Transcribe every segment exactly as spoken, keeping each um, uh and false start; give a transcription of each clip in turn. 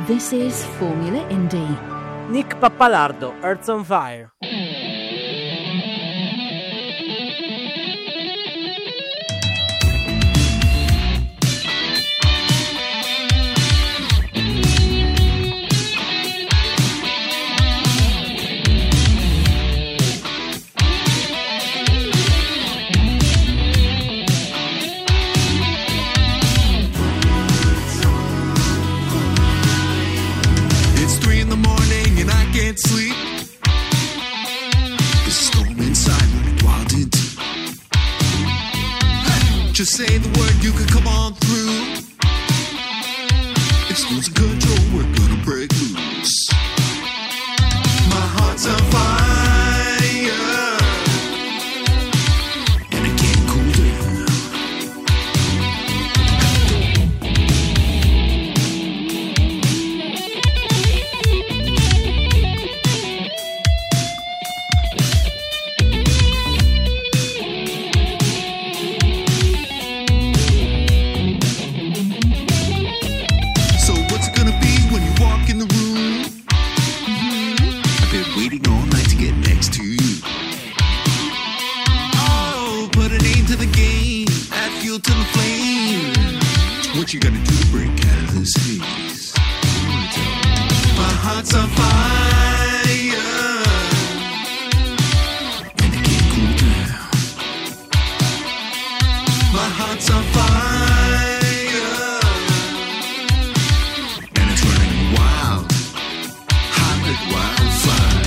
This is Formula Indie. Nick Pappalardo, Earth on Fire. Sleep. There's a storm inside, running wild and deep. Hey, just say the word, you can come on through. It's losing control, we're gonna break loose. My heart's on fire, and I can't cool down. What you gotta do to break out of this haze? My heart's on fire, and I can't cool down. My heart's on fire, and it's running wild, hot like wildfire.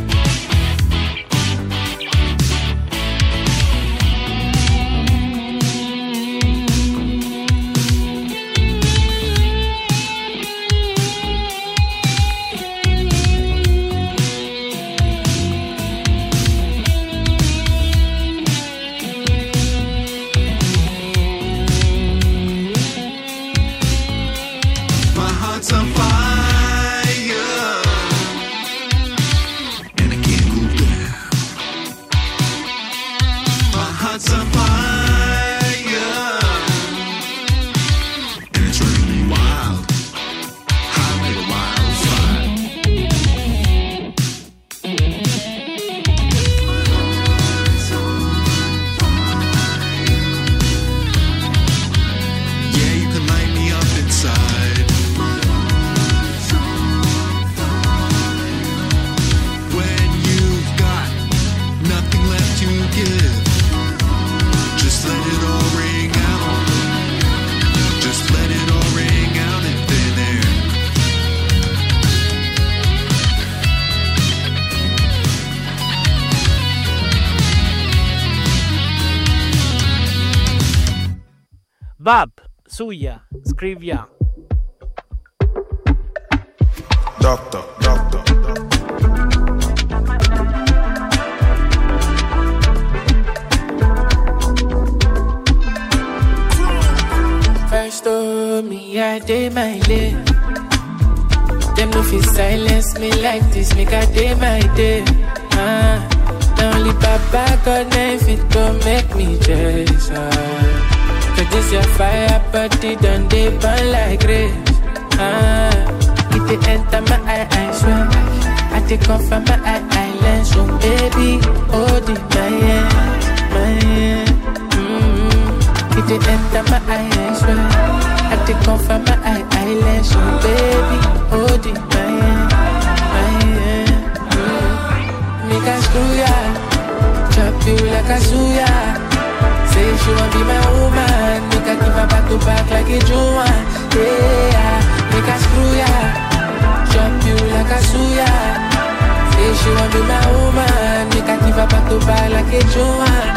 Bab, Suya, Scrivia. Doctor, doctor, First of me, I did my day. Them no fit silence me like this, make I day my day. Ah, now only Papa God name fit to make me jealous. Ah. Cause this your fire, but it done they burn like grace. Ah, it they enter my eye, I swear. I take off from my eye, eyelid. So baby, hold it, my hand, my hand. Mm-hmm. It they enter my eye, I swear. I take off from my eye, eyelid. So baby, hold it, my hand, my hand. Mm-hmm. Make a screw ya, chop you like a suya. Say she won't be my woman, make her give her back to back like a Joan. Yeah, make her screw ya, chop you like a suya. Say she won't be my woman, make her give her back to back like a Joan.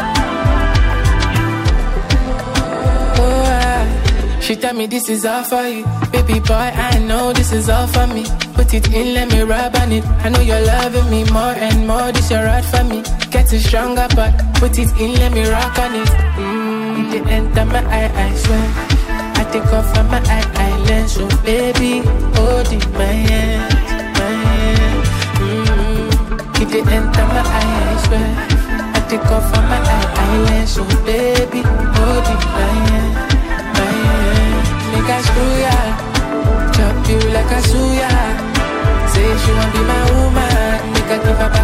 Oh, ah. She tell me this is all for you, baby boy. I know this is all for me. Put it in, let me rub on it. I know you're loving me more and more. This your right for me. Get it stronger, but put it in, let me rock on it. Mmm, it enter my eye, I swear. I take off from my eye, eyelid. So baby, hold it, my hand, my hand. Mmm, it enter my eye, I swear. I take off from my eye, eyelid. So baby, hold it, my hand, my hand. Make I screw ya, chop you like a suya.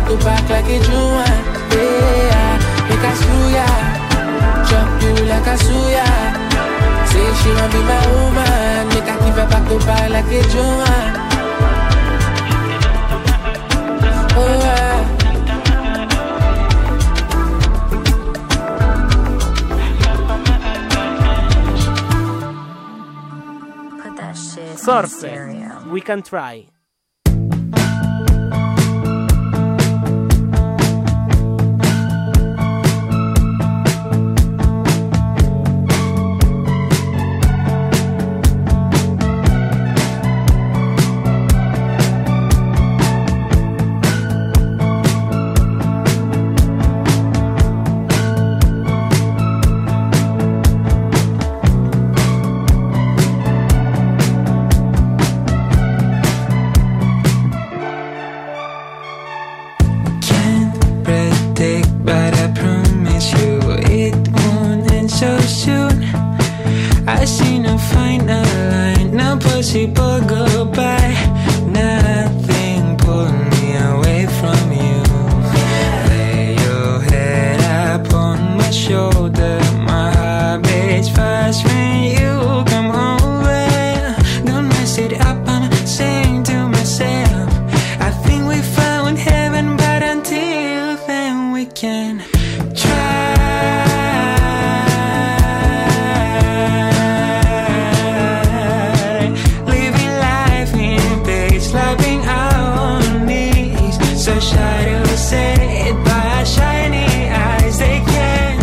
to back like a Juan. Yeah, make a screw ya, chop you like a suya. Say she want be my woman, make her give her back to back like a Juan. Oh yeah. Surfer, We Can Try. I seen a final line, no possible goodbye. Nothing pulled me away from you. Lay your head up on my shoulder. My heart beats fast when you come over. Don't mess it up, I'm saying to myself, I think we found heaven, but until then we can try. Slapping out on knees, so shy to say it by shiny eyes. They can't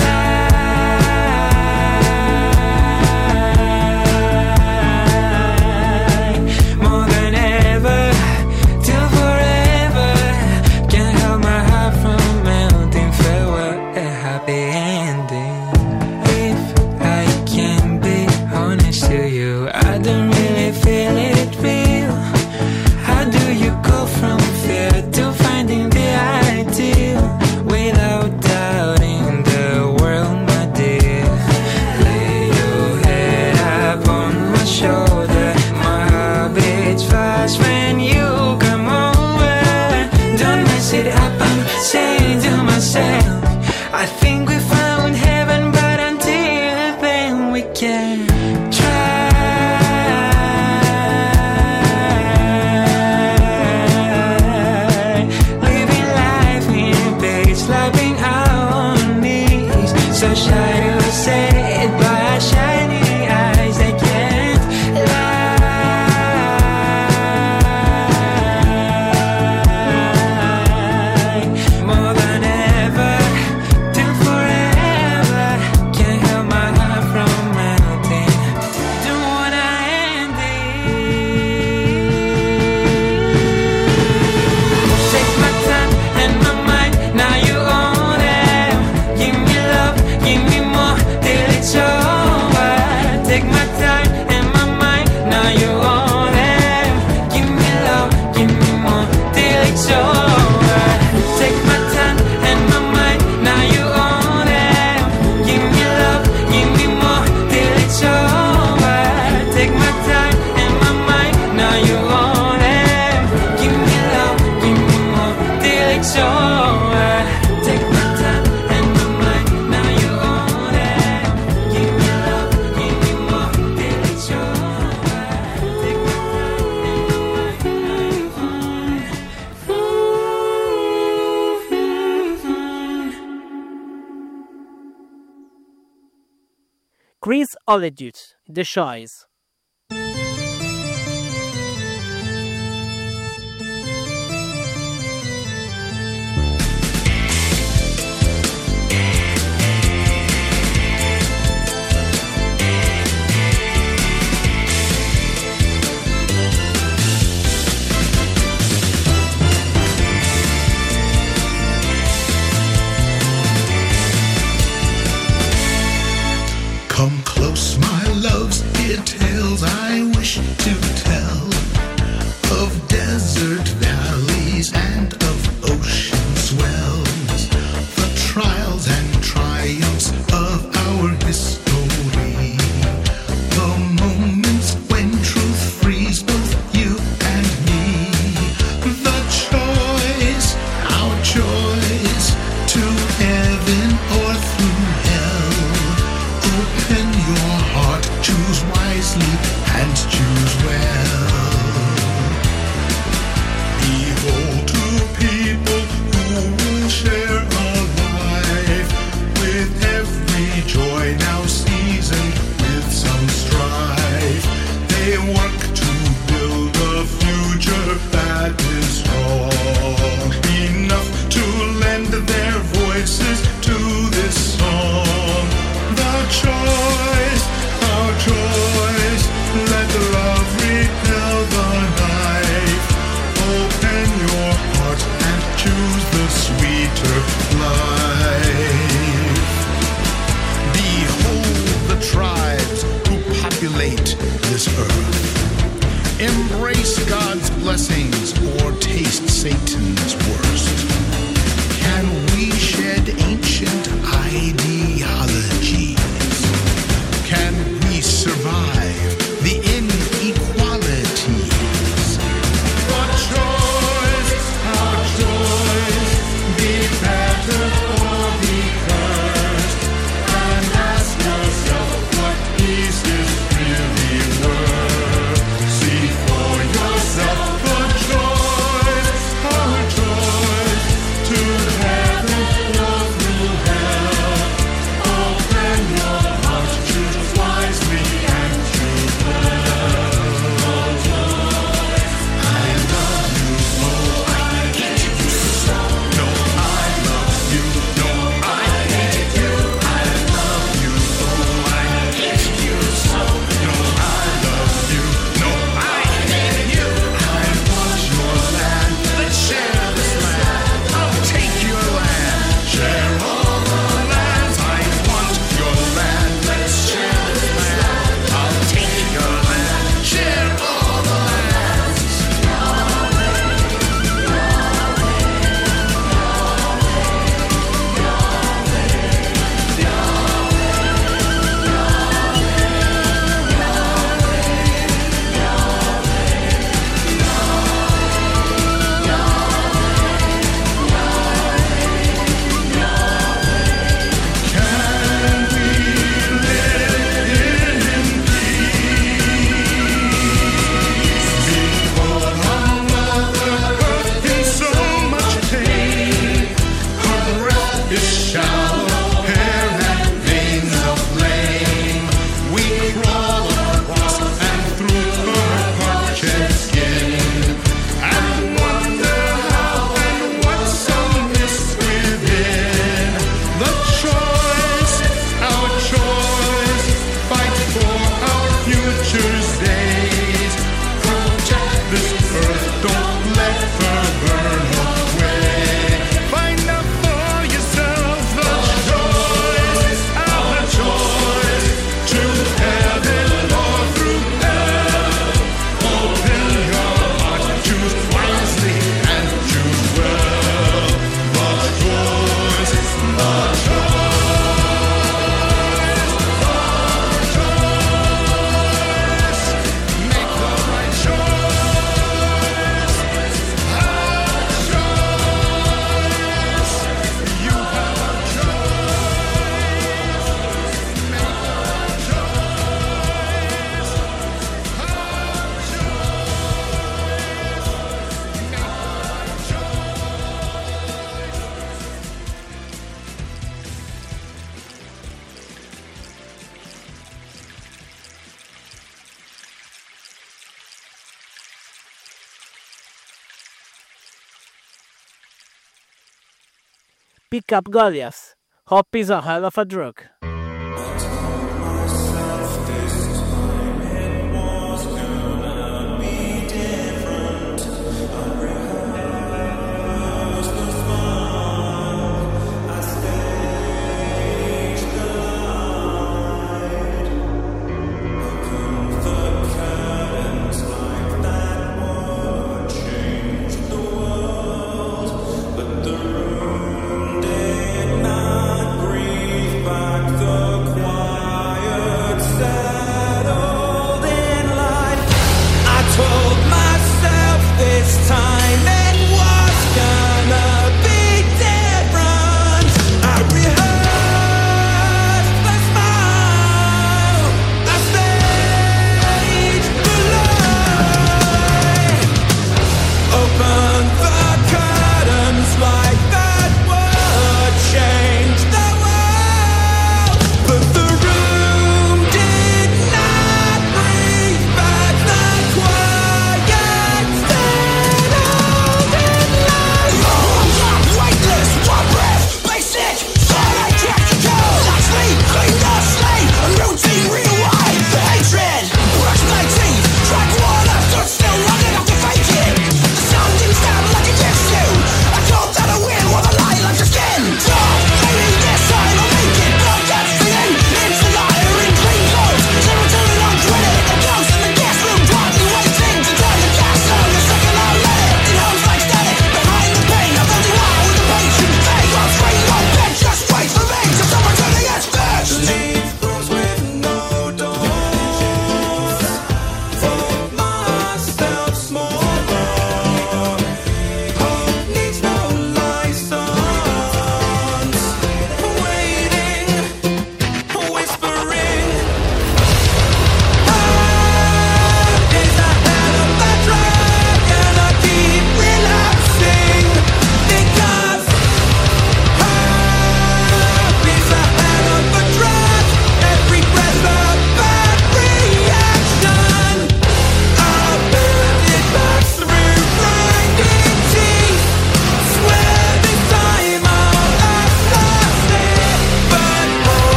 lie. More than ever, till forever. Can't help my heart from melting. Farewell, a happy ending. If I can be honest to you, I don't really feel it real. How do you go from fear to finding the ideal without doubting the world, my dear? Lay your head up on my shoulder. My heart beats fast when you come over. Don't mess it up, I'm saying to myself, I think we found heaven, but until then we can try. Slapping out on knees, so shy to say it by shiny eyes. They can't lie. More than ever, till forever. Can't help my heart from melting. Don't wanna end it. Take my time and my mind. Now you own it. Give me love, give me more till it's over. Take my time and my mind. Now you own it. Give me love, give me more till it's over. Take my time and my mind. Now you own it. Give me love, give me more till it's over. Take my time and my mind. Now you own it. Give me love, give me more till it's over. Take my time and my mind. Now you own it. Give me love, give me more till it's over. Take my time and my mind. Now you own it. Chris Oleduc, The Choice. Come close, my loves, dear tales I wish to tell of desert valleys and of ocean swells, the trials and triumphs of our history, the moments when truth frees both you and me, the choice work to build a future that is strong enough to lend their voices to this song. The choice, our choice, let love repel the knife. Open your heart and choose the sweeter life. Behold the tribes who populate this earth. Embrace God's blessings or taste Satan's worst. Can we shed ancient ideologies? Can we survive the inequalities? Our choice, our choice, be better or be cursed. And ask yourself what peace is really worth. See for yourself the choice, our choice, to heaven or through hell. Open your heart, choose wisely and choose well. I love you, oh, I hate you so. No, I love you, no, I hate you. I love you, oh, I hate you so. No, I love you, no, I hate you. I want your land, let's share this land. I'll take your land, share all the lands. I want your land, let's share this land. I'll take your land, share all the lands. Can we live in peace before our mother earth in so much pain? Her breath is shallow, hair and veins of flame. We crawl across and through her parched skin, and wonder how and what's so missed within. The choice, our choice, fight for our future's days. Protect this earth, don't let her burn away. Find out for yourself the choice, our choice, to heaven or through hell. Open your heart, choose wisely and choose well. The choice, the choice, the choice. Make the right choice. Our choice. You have a choice. Make the right choice. Our Pick up Goliath. Hop is a hell of a drug. But the room did not breathe back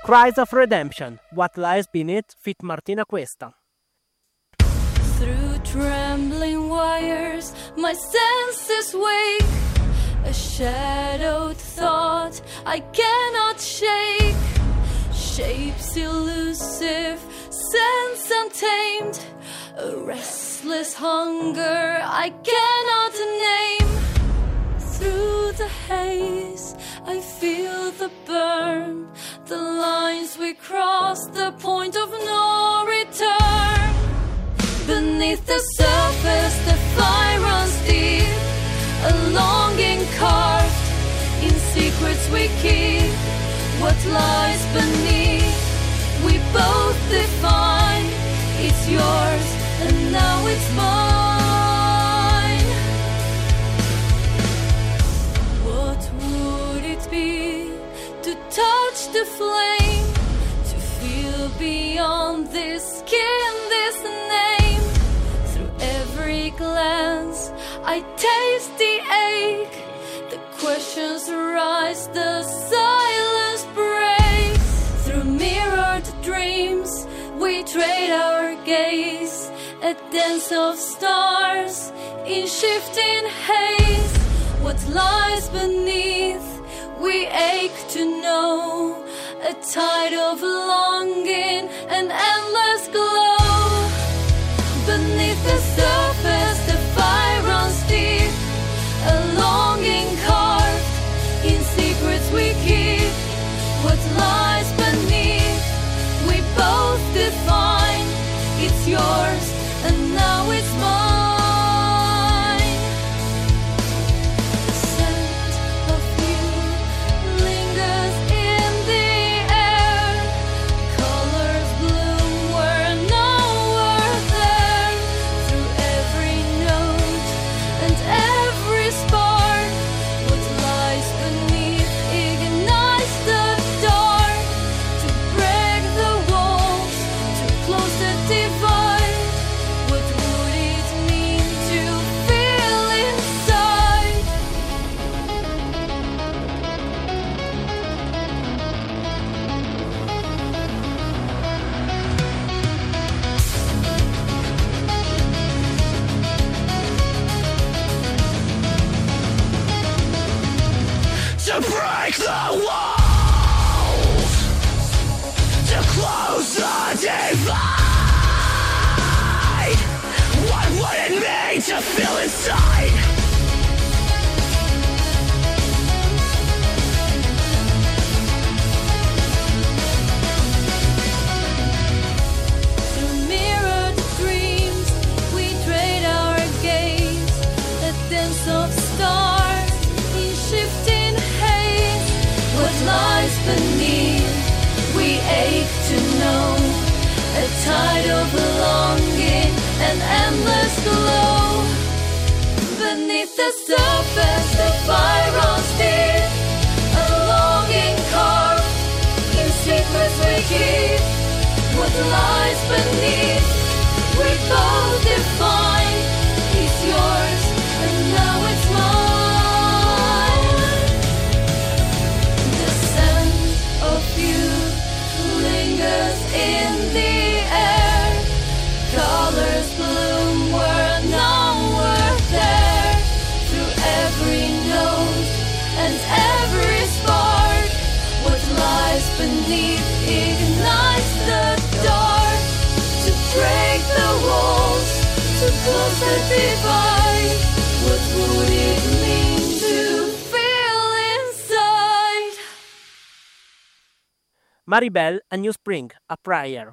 Cries of Redemption, What Lies Beneath, Fit Martina Cuesta. Through trembling wires, my senses wake. A shadowed thought I cannot shake. Shapes elusive, sense untamed. A restless hunger I cannot name. Through the haze, I feel the burn. The lines we cross, the point of no return. Beneath the surface, the fire runs deep. A longing carved in secrets we keep. What lies beneath, we both define. It's yours, and now it's mine. What would it be to touch the flame? To feel beyond this skin, this name. Through every glance, I taste the ache. The questions rise, the silence breaks. Through mirrored dreams, we trade our gaze. A dance of stars in shifting haze. What lies beneath, we ache to know. A tide of longing, an endless glow. Beneath the surface, the fire runs deep. A longing carved in secrets we keep. What lies beneath, we both define. It's yours, and now it's mine. The scent of you lingers in the air. Colors bloom where nowhere there. Through every note and every spark, what lies beneath ignites the dark. To break the walls, to close the divide. What would it mean to feel inside? To break the walls, to close the divide. What would it mean to feel inside? Through mirrored dreams, we trade our gaze. A dance of stars in shifting haze. What lies beneath, we ache to know. A tide of longing, an endless glow. Beneath the surface, the fire runs deep. A longing carved in secrets we keep. What lies beneath, we both define. It's yours, and now it's mine. The scent of you lingers in the air. Colors bloom where nowhere there. Through every note and every spark, what lies beneath ignites the dark. To break the walls, to close the divide. What would it mean to feel inside? Maribel and New Spring, A Prayer.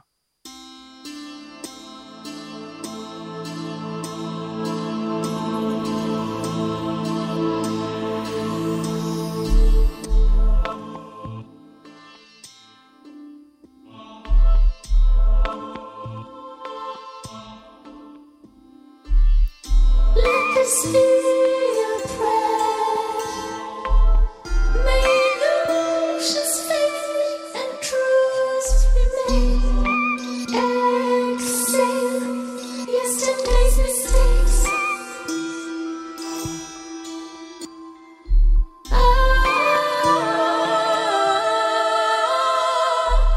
Let this be a prayer. May illusions fade and truths remain. Exhale yesterday's mistakes. Ah,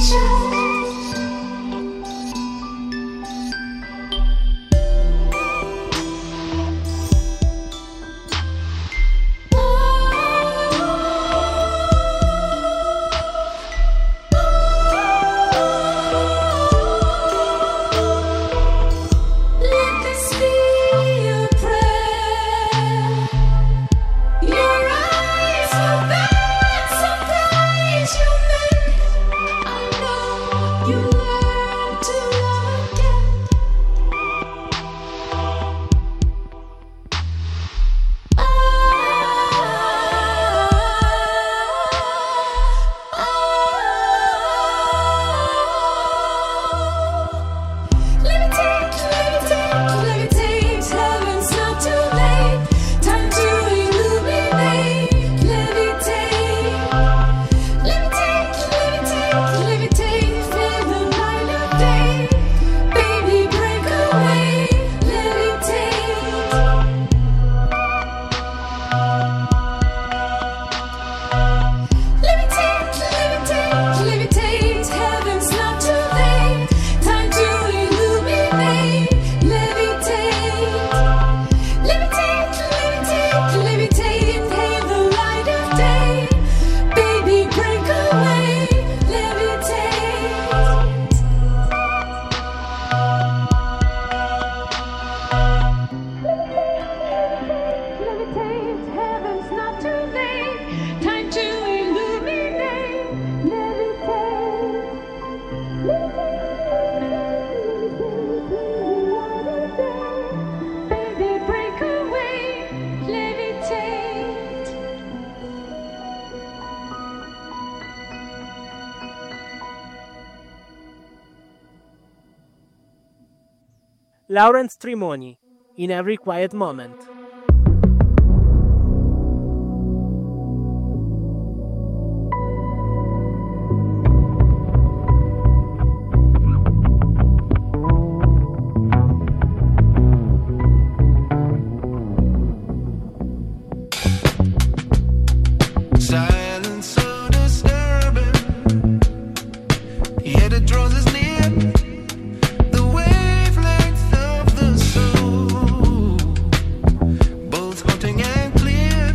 Lawrence Trimoni, In Every Quiet Moment. Silence so disturbing, yet it draws us near. The wavelength of the soul, both haunting and clear.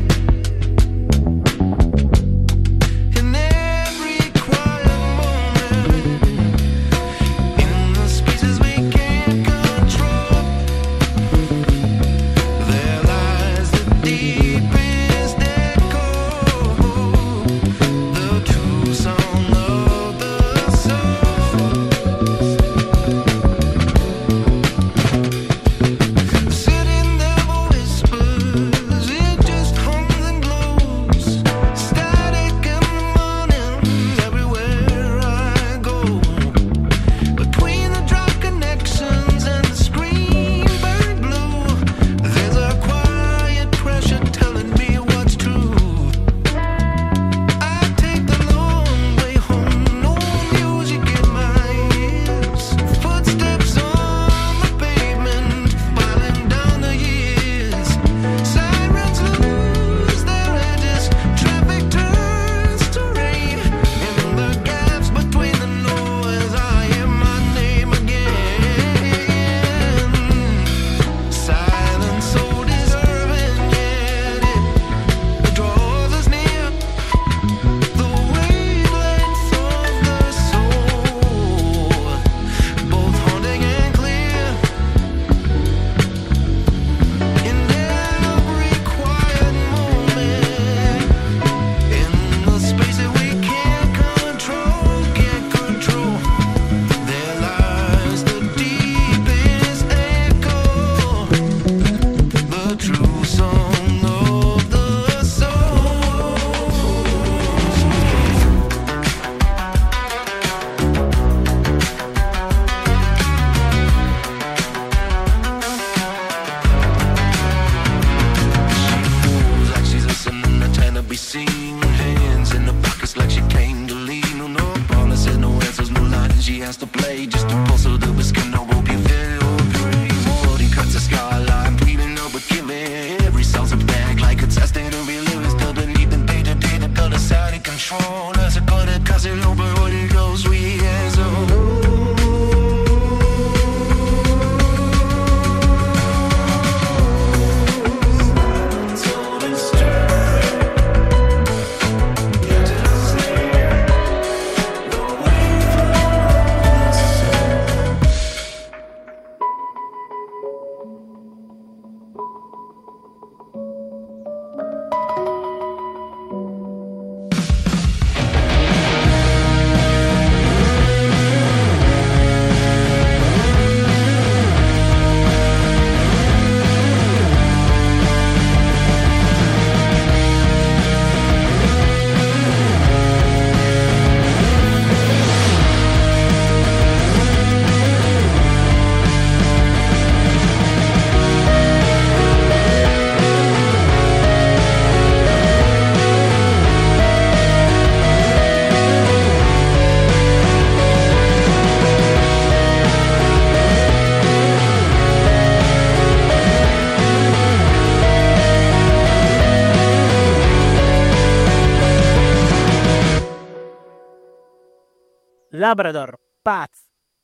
In every quiet moment, in the spaces we can't control, there lies the deepest echo. The true song of the soul. Sitting there for whispers, it just hums and glows. Static in the morning, everywhere I go. Between the drop connections and the screen burned blue, there's a quiet pressure telling me what's true. I take the long way home, no music in my ears. Footsteps on the pavement, filing down the years. Sirens lose their edges, traffic turns to rain. In the gaps between the noise, I hear my name again. Silence so disturbing, yet it draws us near. The wavelength of the soul, both haunting and clear. In every quiet moment, in the space that we can't control, can't control, there lies the deepest echo, the true song of the soul. Moves like she's listening, not trying to be seen. Hands in the pockets like she came to lead. No, no promises, no answers, no lines she has to play. Just a pulse of the biscuit, no will be very Morty cuts the skyline, breathing up but giving. Every song's a bag like a testing to be living. Still beneath the day to day, the other side of control. As a cut it, cause it over what it goes, we Labrador, Paz.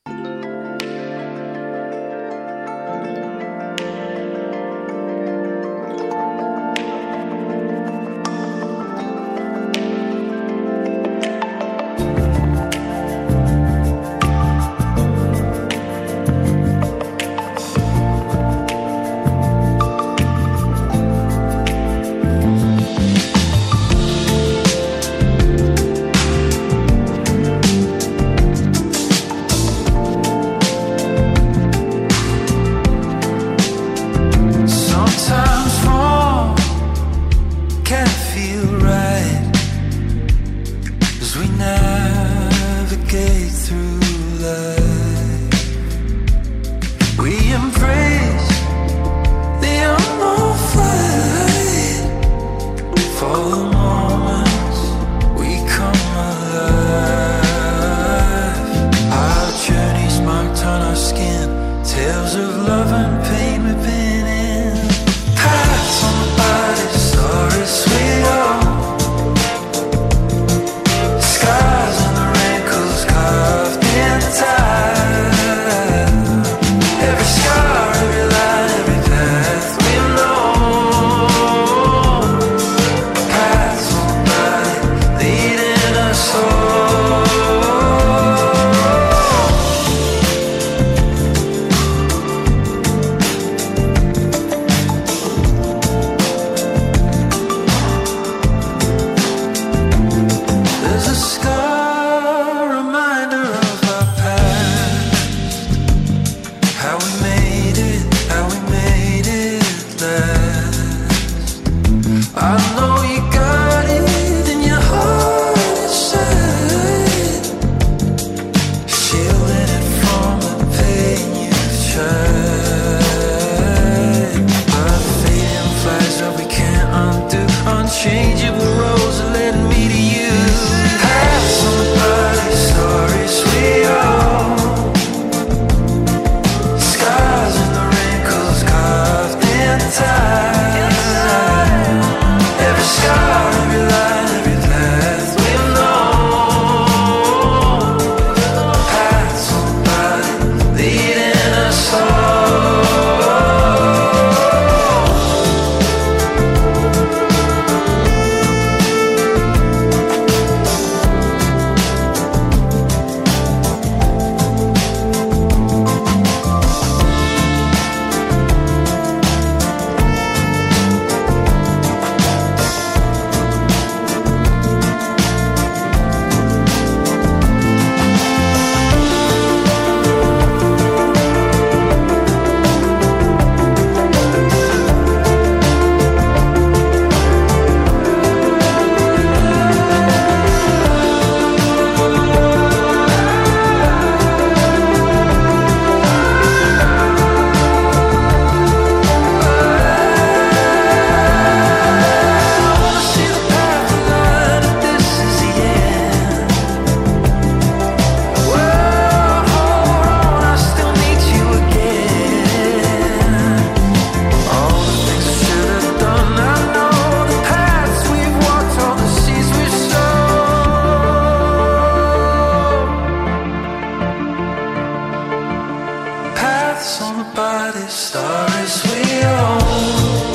Sometimes wrong can't feel right as we navigate through life. We embrace the unknown flight. For the moments we come alive. Our journeys marked on our skin, tales of love and pain we've been in. Paths on the body, stories we own. Scars and the wrinkles carved in time. Every scar, every line, every path we've known. Paths on the body, leading us home. There's a scar, reminder of our past. How we made it, how we made it last. I know you got it in your heart inside. Shielding it from the pain you've tried. But fading flags that we can't undo. Unchangeable roads that led me to you. Paths on the body, stories we own. Scars and the wrinkles carved in time. Every scar, every line, every path we've known. Paths on the body, leading us home. Paths on the body, stories we own.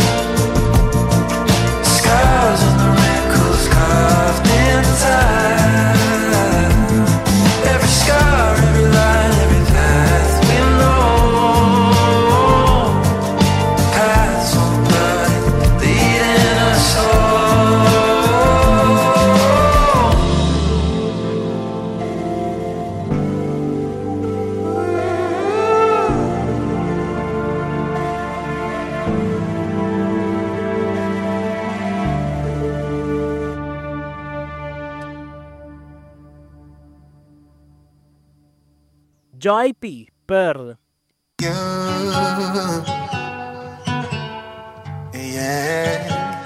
Scars and the wrinkles carved in time. Every scar, every line, every path we've known. Paths on the body, leading us home. Joy P. Pearl. You, yeah,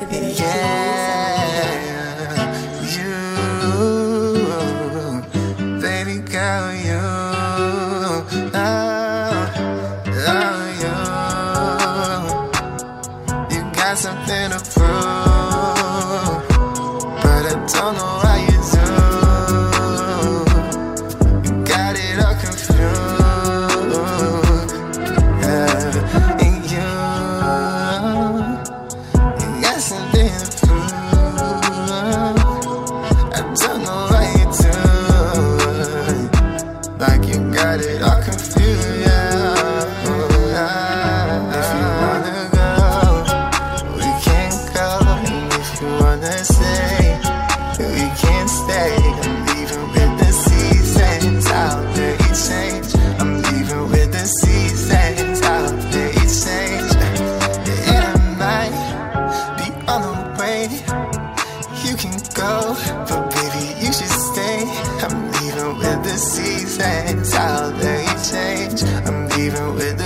yeah, you, baby girl, you, oh, oh, you, you got something to prove, but I don't know how you do.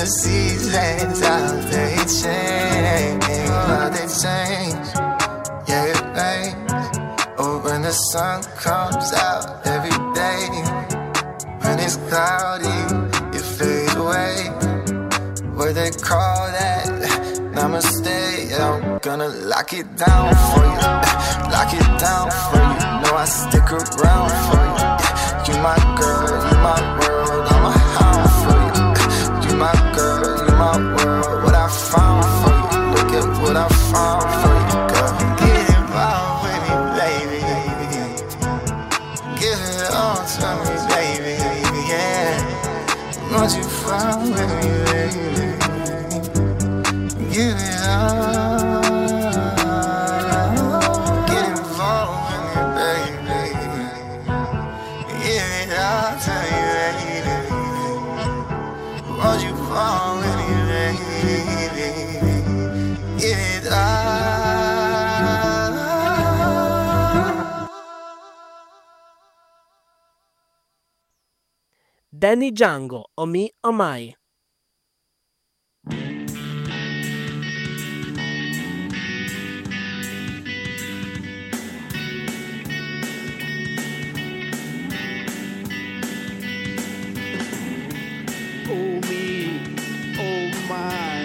seasons, how they change, how they change. Yeah, it rains. Oh, when the sun comes out every day. When it's cloudy, it fades away. What they call that? Namaste. Yeah, I'm gonna lock it down for you. Lock it down for you. Know I stick around for you. You my girl, you my world. I'm a hound for you. You my girl, you my world. What I found for you. Look at what I found for you, girl. Get involved with me, baby. Give it all to me, baby. Yeah. Won't you fall with me, baby? Give it all. Get involved with me, baby. Give it all to me, baby. Won't you fall with me, baby? Give it all. Danny Django, O Me O Mai. Oh me, oh my.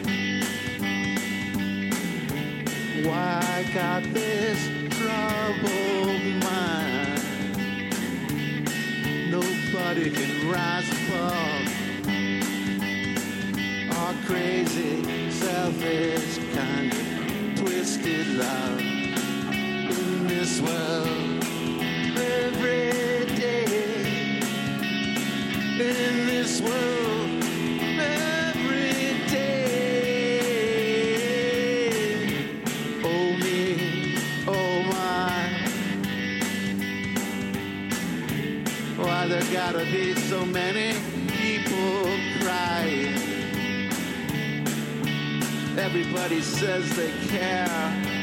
Why I got this troubled mind? Nobody can rise above our crazy, selfish, kind of twisted love in this world. Every day in this world, every day. Oh me, oh my. Why there gotta be so many people crying? Everybody says they care,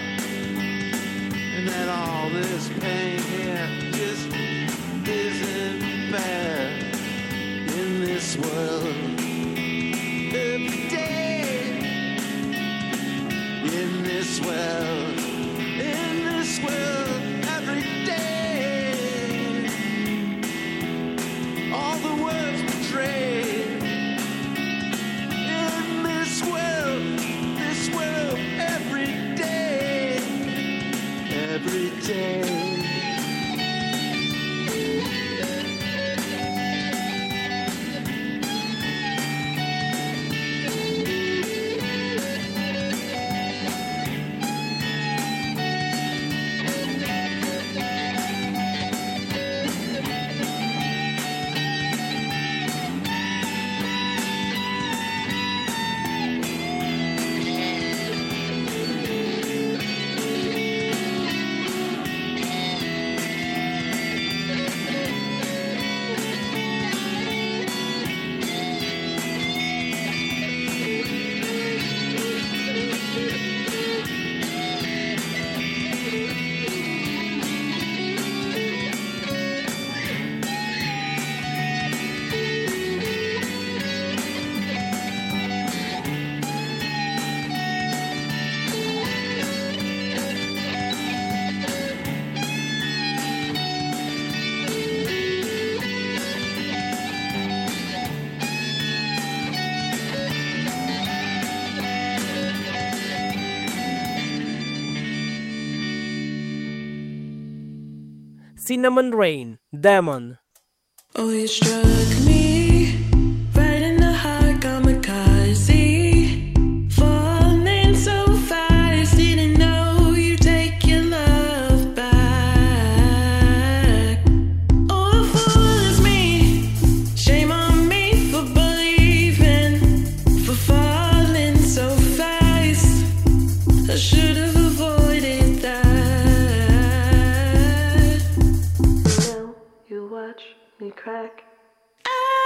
and that all this pain here just isn't fair. In this world, every day. In this world, in this world, every day. All the words betrayed. In this world, this world, every day, every day. Cinnamon Rain, Demon. Oh, you struck me right in the heart, kamikaze. Falling so fast, didn't know you take your love back. Oh, the fool is me. Shame on me for believing, for falling so fast. I should have avoided that. Now you watch me crack. I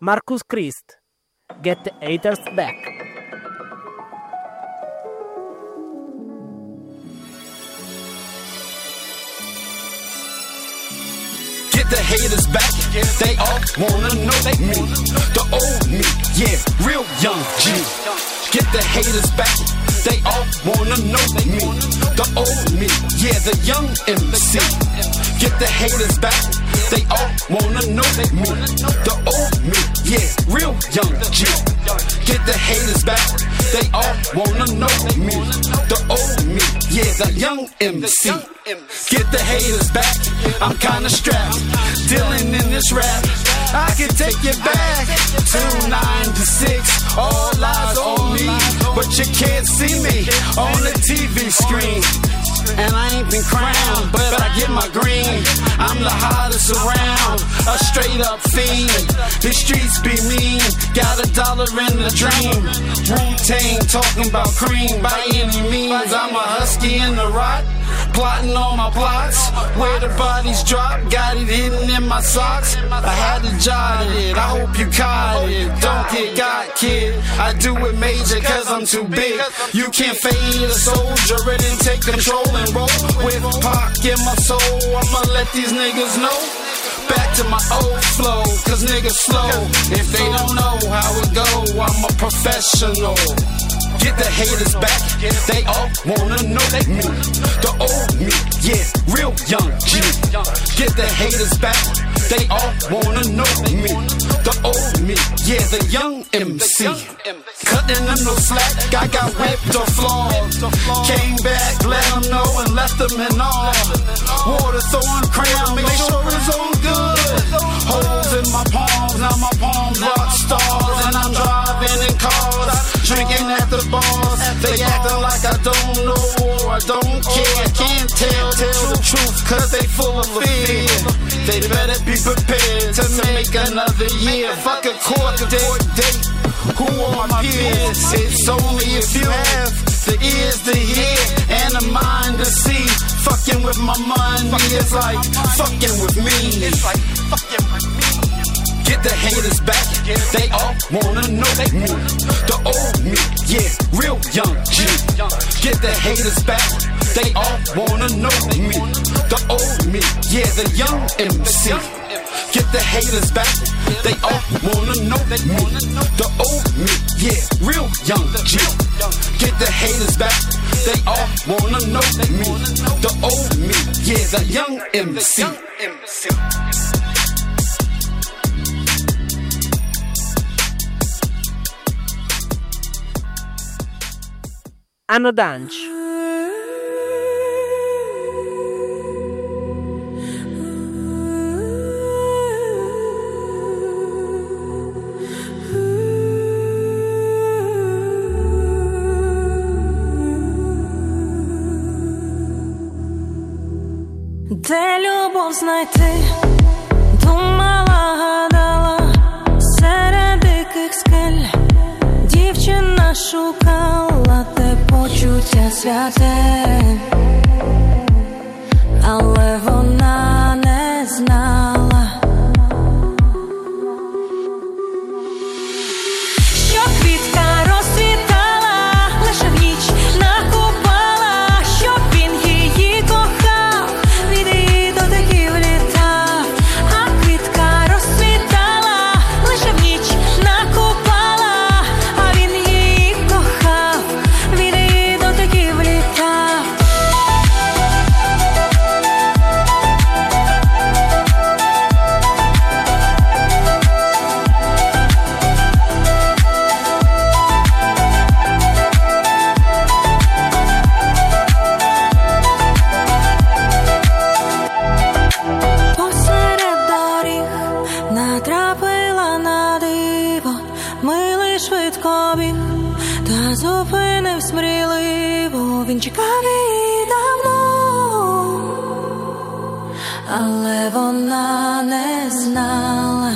Marcus Christ, Get the Haters Back. Get the haters back, they all wanna know me. The old me, yeah, real young G. Get the haters back, they all wanna know me. The old me, yeah, the young M C. Get the haters back, they all wanna know me. The old me, yeah, real young G. Get the haters back, they all wanna know me. The old me, yeah, the young M C. Get the haters back, I'm kinda strapped, dealing in this rap. I can take you back to nine to six, all eyes on me, but you can't see me on the T V screen. And I ain't been crowned, but I get my green. I'm the hottest around, a straight up fiend. The streets be mean, got a dollar in the dream. Wu-Tang talking about cream by any means. I'm a husky in the rock, plotting on my plots. Where the bodies drop, got it hidden in my socks. I had to jot it, I hope you caught it. Don't get got, kid, I do it major cause I'm too big. You can't fade a soldier, it and take control and roll with Pac in my soul. I'ma let these niggas know. Back to my old flow, cause niggas slow. If they don't know how it go, I'm a professional. Get the haters back, they all wanna know me. The old me, yeah, real young G. Get the haters back, they all wanna know me. The old me, yeah, the young M C. Cutting them no slack, I got whipped or flogged. Came back, let them know and left them in awe. Water throwing crown, make sure it's on good. Holes in my palms, now my palms rock stars. And I'm driving in cars, drinking at the bars. They acting like I don't know or I don't care. Can't tell, tell the truth cause they full of fear. They better be prepared to make another year. Fuck a court date, who are my peers? It's only if you have the ears to hear and the mind to see. Fucking with my money is like fucking with me. It's like fucking with me. Get the haters back, they all wanna know me. The old me, yeah, real young G. Get the haters back, they all wanna know me. The old me, yeah, the young M C. Get the haters back, they all wanna know me. The old me, yeah, real young G. Get the haters back, they all wanna know me. The old me, yeah, the young M C. Anno Dunch. Де любов знайти? Думала, гадала, серед диких скель. Дівчина шукала те почуття святе, але вона не знала, що квітка розцвітала, лише в ніч накупала, щоб він її кохав, від її дотиків літав. А квітка розцвітала, лише в ніч накупала, а він її кохав, від її дотиків літав. Посеред доріг натрапила на диво, милий швидко біг, та зупинив сміливо. Він чекав її давно, але вона не знала,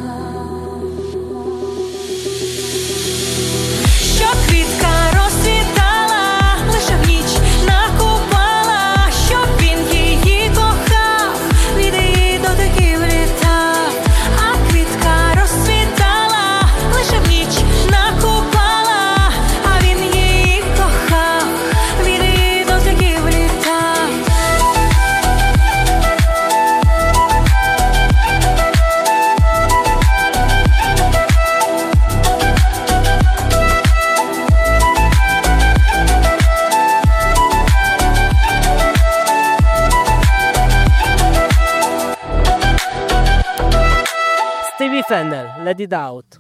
що квітка розцвітала, лише в ніч накупала, щоб він її кохав, від її дотиків літав. А квітка розцвітала, Fennel, Let It Out.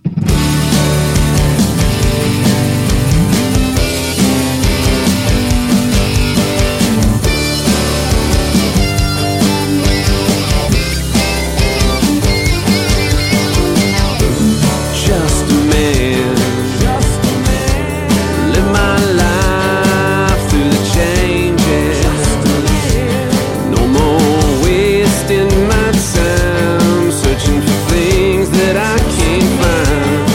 Just a man, just a man. Live my life through the changes. Just a man. No more wasting my time searching for things that I can't find.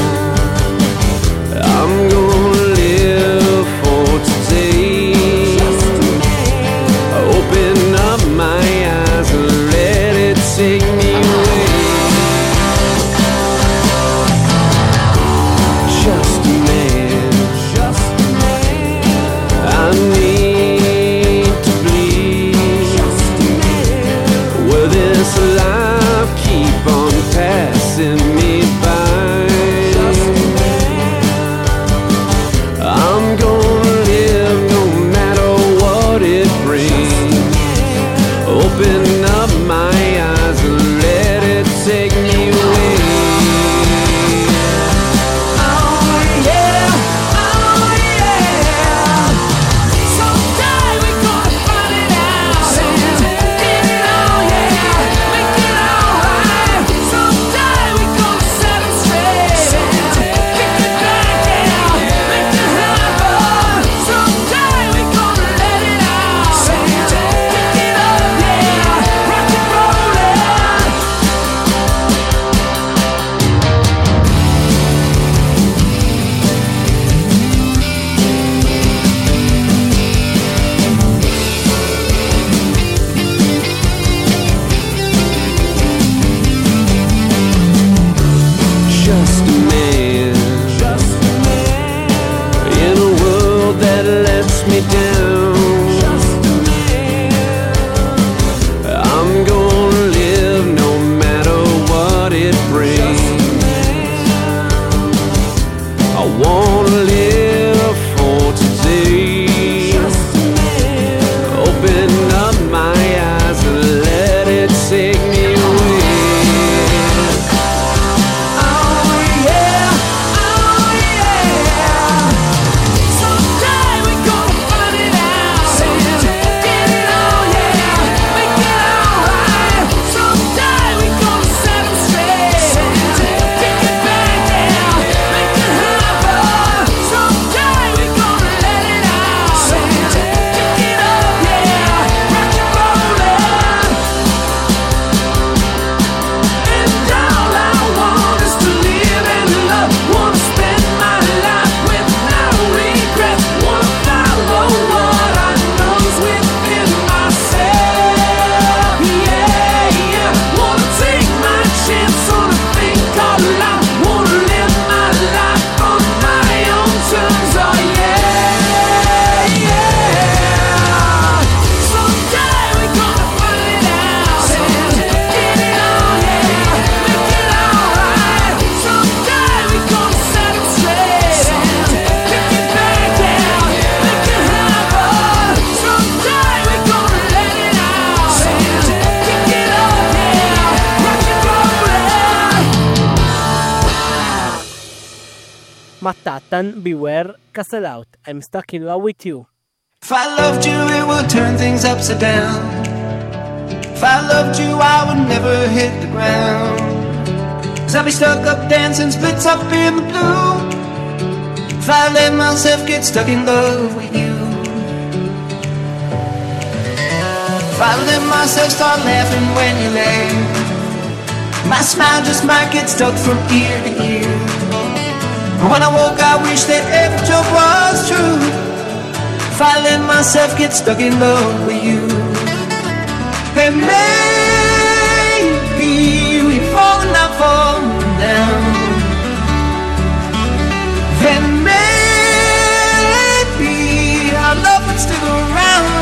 I'm gonna live for today. Just a man. Open up my eyes and let it take me away. Just a man, just a man. I need to bleed. Just a man. Will this life keep on passing me by? Just a man. I'm gonna live no matter what it brings. Open up my eyes and let it take me away. Just a man, just a man. In a world that lets me down. Just a man. I'm gonna live no matter what it brings. I wanna live for today. Just a man. Open up my eyes and let it take me away. Matt Tattan, Beware, Castle Out, I'm Stuck in Love with You. If I loved you, it would turn things upside down. If I loved you, I would never hit the ground. 'Cause I'd be stuck up dancing, splits up in the blue. If I let myself get stuck in love with you. If I let myself start laughing when you laugh, my smile just might get stuck from ear to ear. But when I woke, I wish that every joke was true. If I let myself get stuck in love with you, then maybe we fall and not fall down. Then maybe our love would stick around.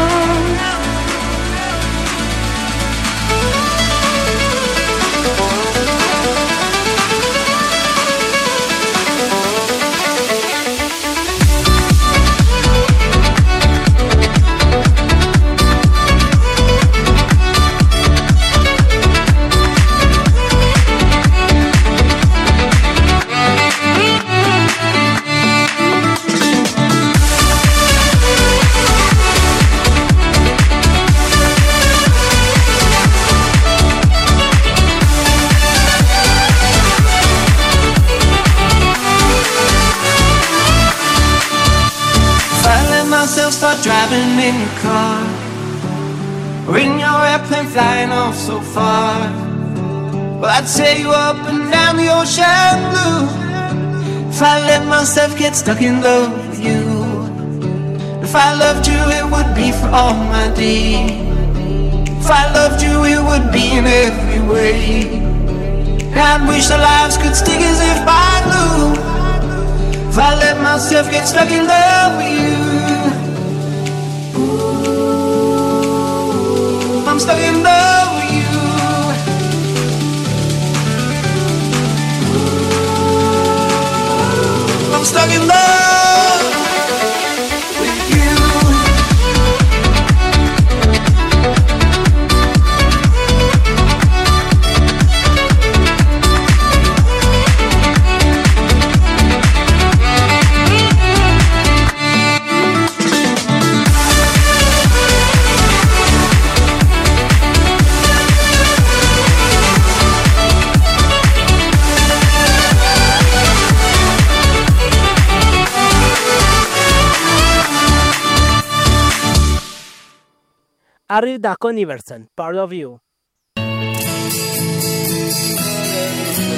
driving in your car, or in your airplane flying off so far. Well, I'd sail you up and down the ocean blue if I let myself get stuck in love with you. If I loved you, it would be for all my days. If I loved you, it would be in every way. And I'd wish our lives could stick as if I knew. If I let myself get stuck in love with you. Ooh, I'm stuck in love with you. Ooh, I'm stuck in love with you. Arriva Connie Iversen, Part of You.